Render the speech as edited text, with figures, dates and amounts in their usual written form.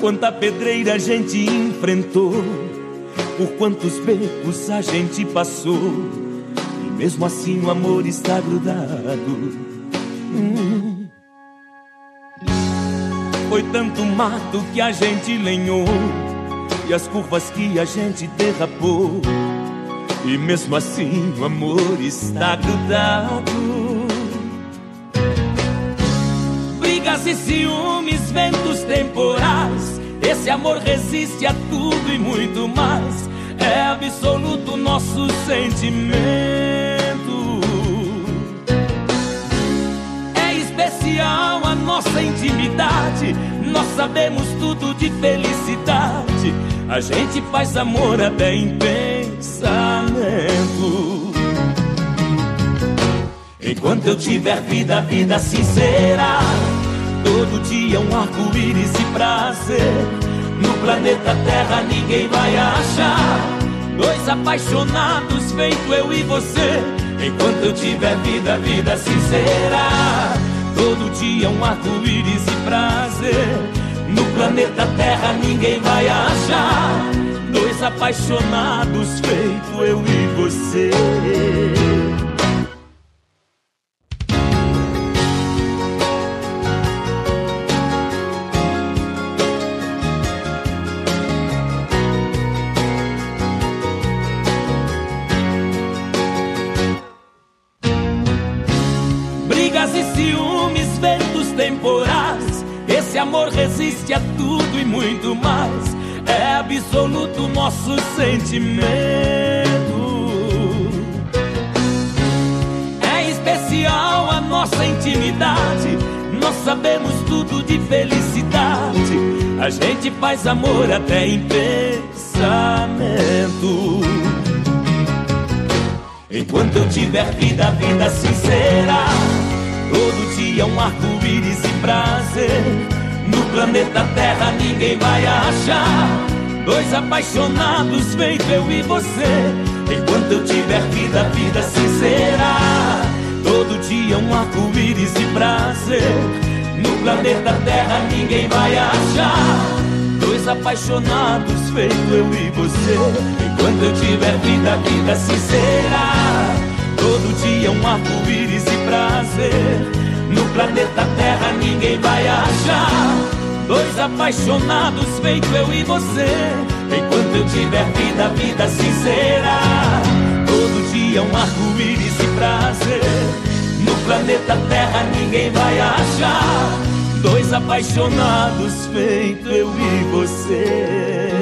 quanta pedreira a gente enfrentou, por quantos becos a gente passou, e mesmo assim o amor está grudado. Foi tanto mato que a gente lenhou, e as curvas que a gente derrapou, e mesmo assim o amor está grudado. Brigas e ciúmes, ventos temporais, esse amor resiste a tudo e muito mais. É absoluto nosso sentimento, é especial a nossa intimidade. Nós sabemos tudo de felicidade, a gente faz amor até em pensamento. Enquanto eu tiver vida, vida sincera, todo dia um arco-íris e prazer. No planeta Terra ninguém vai achar dois apaixonados feito eu e você. Enquanto eu tiver vida, vida sincera, todo dia um arco-íris e prazer. No planeta Terra ninguém vai achar dois apaixonados feito eu e você. E ciúmes, ventos temporais, esse amor resiste a tudo e muito mais. É absoluto nosso sentimento, é especial a nossa intimidade. Nós sabemos tudo de felicidade, a gente faz amor até em pensamento. Enquanto eu tiver vida, vida sincera, todo dia um arco-íris e prazer. No planeta Terra ninguém vai achar dois apaixonados feito eu e você. Enquanto eu tiver vida, vida sincera, todo dia um arco-íris e prazer. No planeta Terra ninguém vai achar dois apaixonados feito eu e você. Enquanto eu tiver vida, vida sincera, todo dia um arco-íris e prazer. No planeta Terra ninguém vai achar dois apaixonados feito eu e você. Enquanto eu tiver vida, vida sincera, todo dia um arco-íris e prazer. No planeta Terra ninguém vai achar dois apaixonados feito eu e você.